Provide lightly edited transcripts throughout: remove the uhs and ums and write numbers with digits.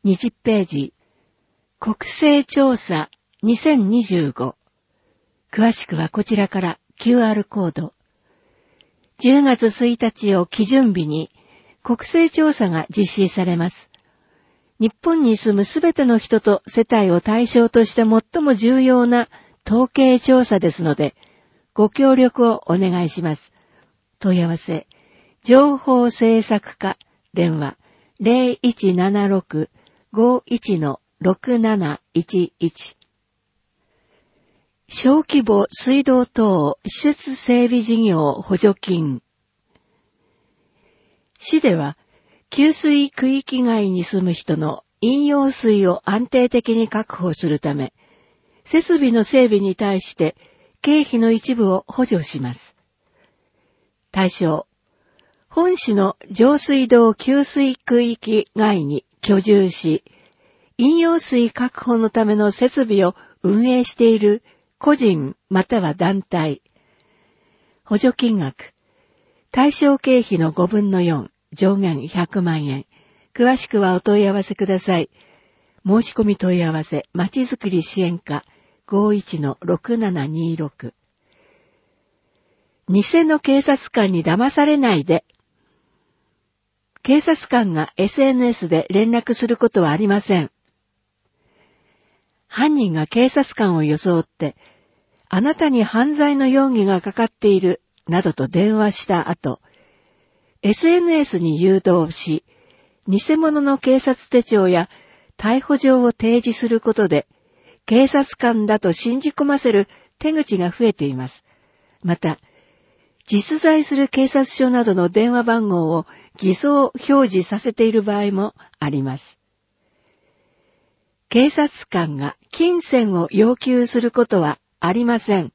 20ページ、国勢調査2025。詳しくはこちらから QR コード。10月1日を基準日に国勢調査が実施されます。日本に住むすべての人と世帯を対象として最も重要な統計調査ですので、ご協力をお願いします。問い合わせ、情報政策課、電話、0176-51-6711。小規模水道等施設整備事業補助金。市では、給水区域外に住む人の飲用水を安定的に確保するため、設備の整備に対して経費の一部を補助します。対象、本市の上水道給水区域外に居住し、飲用水確保のための設備を運営している個人または団体。補助金額、対象経費の5分の4、上限100万円。詳しくはお問い合わせください。申し込み問い合わせ、まちづくり支援課 51-6726。偽の警察官に騙されないで。警察官が SNS で連絡することはありません。犯人が警察官を装って、あなたに犯罪の容疑がかかっている、などと電話した後、SNS に誘導し、偽物の警察手帳や逮捕状を提示することで、警察官だと信じ込ませる手口が増えています。また、実在する警察署などの電話番号を偽装表示させている場合もあります。警察官が金銭を要求することはありません。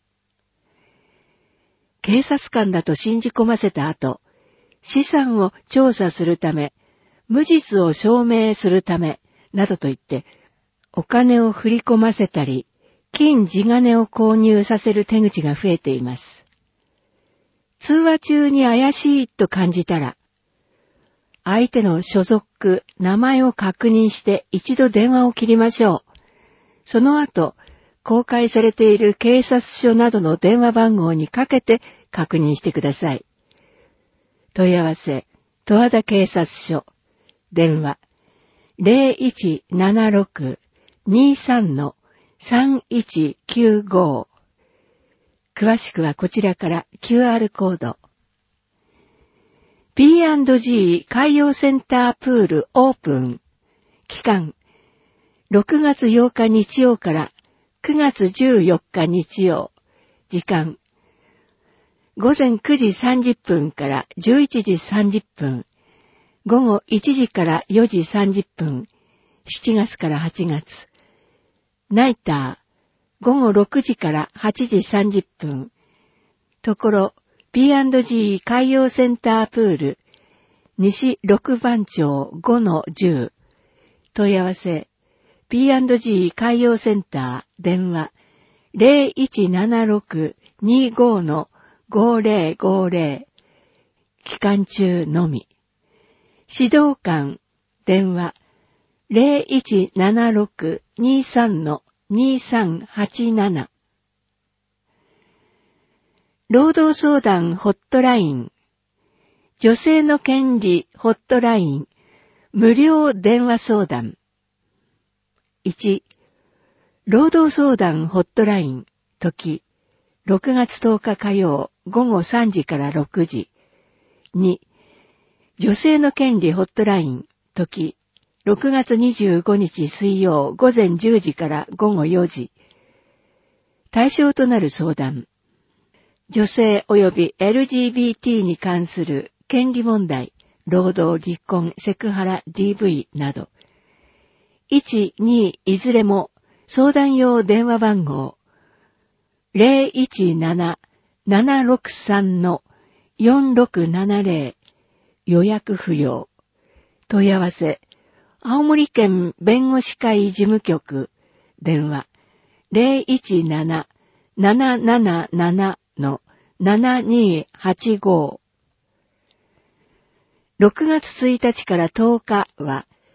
警察官だと信じ込ませた後、資産を調査するため、無実を証明するため、などと言って、お金を振り込ませたり、金地金を購入させる手口が増えています。通話中に怪しいと感じたら、相手の所属、名前を確認して一度電話を切りましょう。その後、公開されている警察署などの電話番号にかけて確認してください。問い合わせ、十和田警察署、電話、0176-23-3195。詳しくはこちらから QR コード。P&G 海洋センタープールオープン。期間、6月8日日曜から9月14日日曜。時間、午前9時30分から11時30分。午後1時から4時30分。7月から8月。ナイター、午後6時から8時30分。ところ、P&G 海洋センタープール、西6番町 5-10。問い合わせ、P&G 海洋センター、電話、0176-25-5050。期間中のみ。指導官、電話、0176-23-2387。労働相談ホットライン、女性の権利ホットライン、無料電話相談。1、労働相談ホットライン、時、6月10日火曜午後3時から6時。2、女性の権利ホットライン、時、6月25日水曜午前10時から午後4時。対象となる相談。女性及び LGBT に関する権利問題、労働、離婚、セクハラ、DV など。1、2いずれも相談用電話番号 017-763-4670 予約不要。問い合わせ、青森県弁護士会事務局、電話 017-777-7285。6月1日から10日は、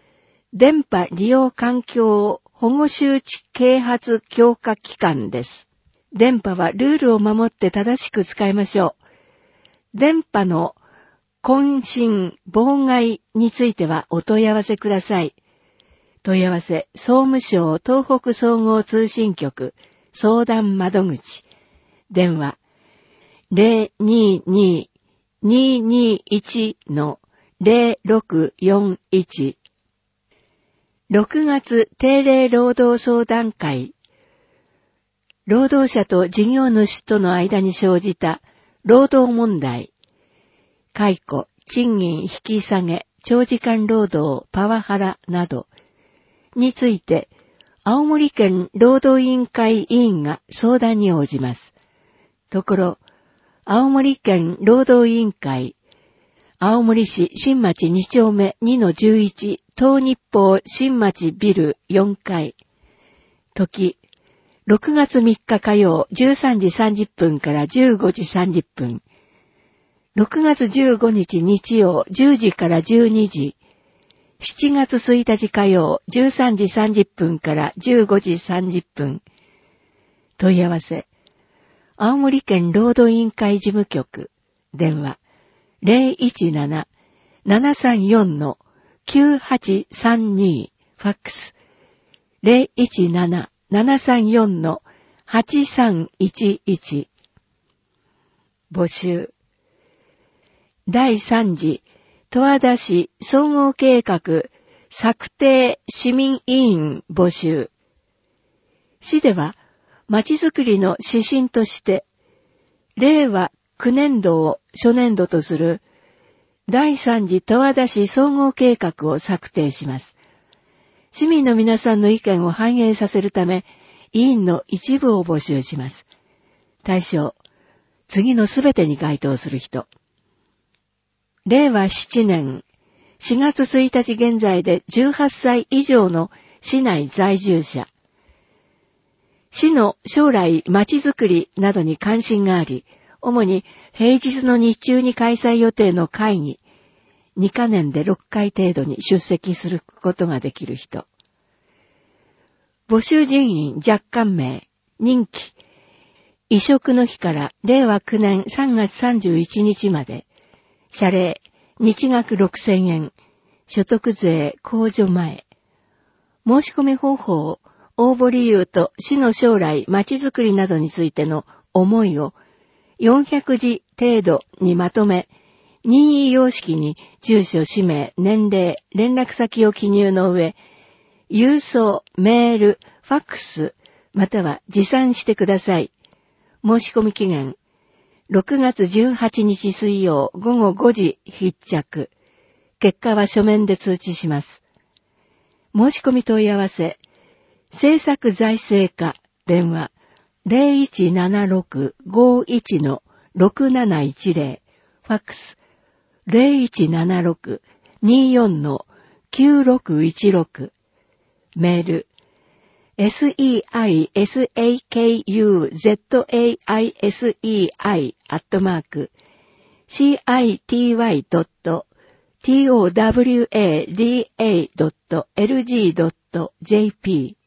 電波利用環境保護周知啓発強化機関です。電波はルールを守って正しく使いましょう。電波の混信、妨害についてはお問い合わせください。問い合わせ、総務省東北総合通信局相談窓口。電話、022-221-0641。6月定例労働相談会。労働者と事業主との間に生じた労働問題。解雇、賃金引き下げ、長時間労働、パワハラなどについて、青森県労働委員会委員が相談に応じます。ところ、青森県労働委員会、青森市新町2丁目 2-11 東日報新町ビル4階。時、6月3日火曜13時30分から15時30分。6月15日日曜10時から12時。7月1日火曜13時30分から15時30分。問い合わせ。青森県労働委員会事務局。電話。017-734-9832。ファックス。017-734-8311。募集。第3次、十和田市総合計画策定市民委員募集。市では、まちづくりの指針として、令和9年度を初年度とする第3次十和田市総合計画を策定します。市民の皆さんの意見を反映させるため、委員の一部を募集します。対象、次のすべてに該当する人。令和7年4月1日現在で18歳以上の市内在住者。市の将来まちづくりなどに関心があり、主に平日の日中に開催予定の会議、2カ年で6回程度に出席することができる人。募集人員若干名、任期、移植の日から令和9年3月31日まで、謝礼、日額6000円、所得税控除前。申し込み方法、応募理由と市の将来まちづくりなどについての思いを400字程度にまとめ、任意様式に住所、氏名、年齢、連絡先を記入の上、郵送、メール、ファックス、または持参してください。申し込み期限、6月18日水曜午後5時必着。結果は書面で通知します。申し込み問い合わせ、政策財政課、電話、0176-51-6710、ファックス、0176-24-9616、メール、seisakuzei@city.towada.lg.jp